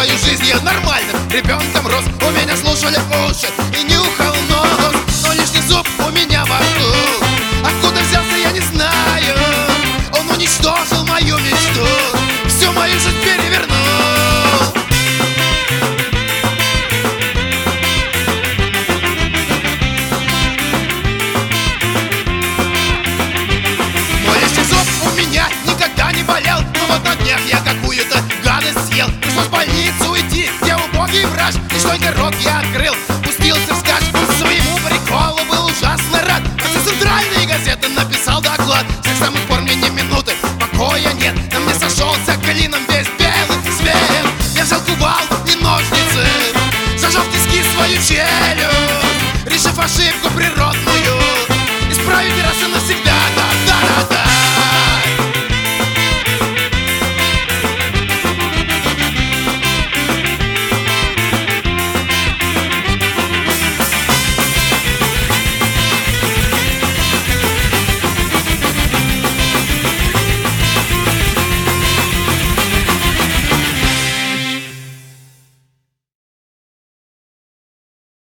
свою жизнь я нормальным ребенком рос. У меня слушали уши и нюхал нос, но лишний зуб у меня во рту. Откуда взялся, я не знаю. Он уничтожил мою мечту, всю мою жизнь перевернул. Мой лишний зуб у меня никогда не болел, но вот на днях я какую-то гадость съел. Пришлось в больницу уйти, где убогий врач, и что рот я открыл.